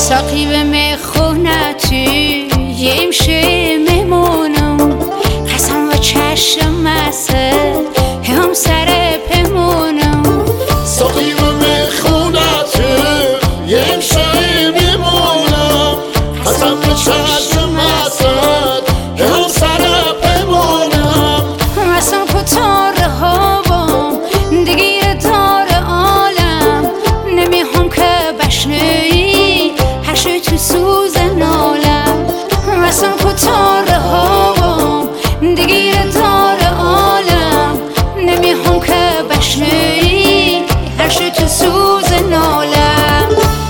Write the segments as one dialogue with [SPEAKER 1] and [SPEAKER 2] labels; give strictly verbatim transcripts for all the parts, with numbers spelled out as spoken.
[SPEAKER 1] ساقی به میخونتی یمشه میمونم قسم و چشم مسه هم سر پمونم
[SPEAKER 2] ساقی به میخونتی یمشه میمونم قسم و چشم مسه هم سر پمونم
[SPEAKER 1] رسم کتار هوام دیگه دار عالم نمیخوام که بشنوی هرشی تو سوز نالم رسم کتار هوام دیگه دار عالم نمیخوام که بشنوی هرشی تو سوز نالم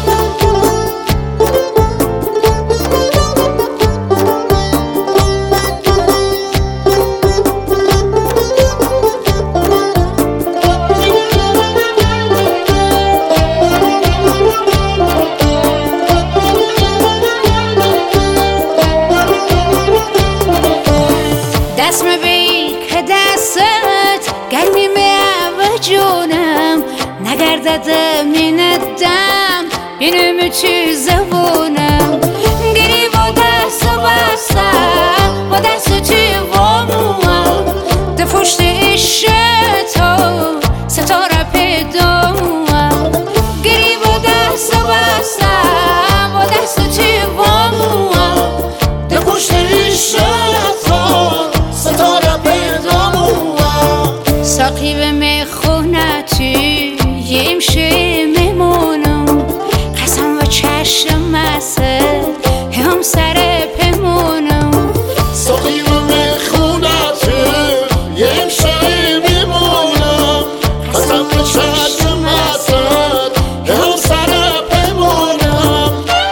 [SPEAKER 1] دست میبین که دستت گرمی میوه جونم نگردد میندم بینم چی زبونم گری با دست بستم با دست چی واموام دفشت عشقتا ستاره پیداموام گری با دست بستم با دست چی واموام
[SPEAKER 2] دفشت عشقتا ستاره پیداموام
[SPEAKER 1] ساقی به میخونتی یمشه میمونم قسم و چشم مسه هم سر پمونم
[SPEAKER 2] ساقی به میخونتی یمشه میمونم قسم و چشم مسه هم سر پمونم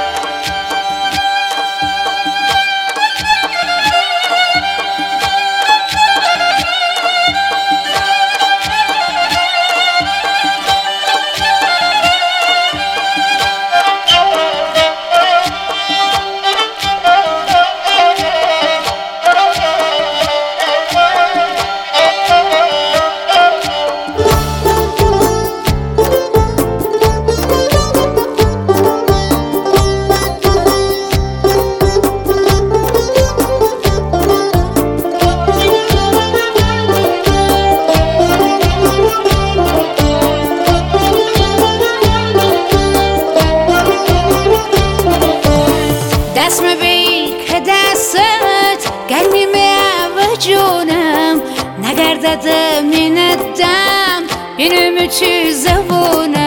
[SPEAKER 1] دست میبین که دستت گرمی میوه جونم نگردد میندم بینم چی زبونم